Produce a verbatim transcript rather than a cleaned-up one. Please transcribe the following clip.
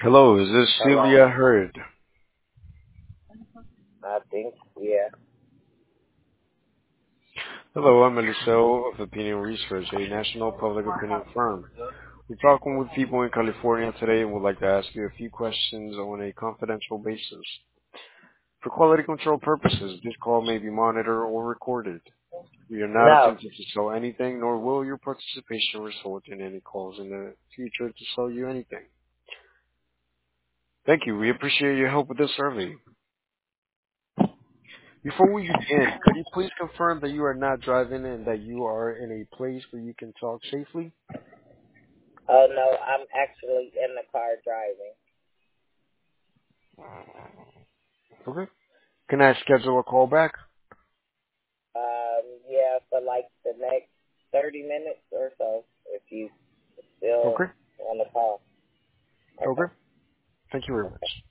Hello, is this Hello. Celia Hurd? I think, yeah. Hello, I'm Eliseo of Opinion Research, a national public opinion firm. We're talking with people in California today and would like to ask you a few questions on a confidential basis. For quality control purposes, this call may be monitored or recorded. We are not No. attempting to sell anything, nor will your participation result in any calls in the future to sell you anything. Thank you. We appreciate your help with this survey. Before we begin, could you please confirm that you are not driving and that you are in a place where you can talk safely? Oh, no, I'm actually in the car driving. Okay. Can I schedule a call back? Um, yeah, for like the next thirty minutes or so, if you still Okay. want to call. Okay. Okay. Thank you very much.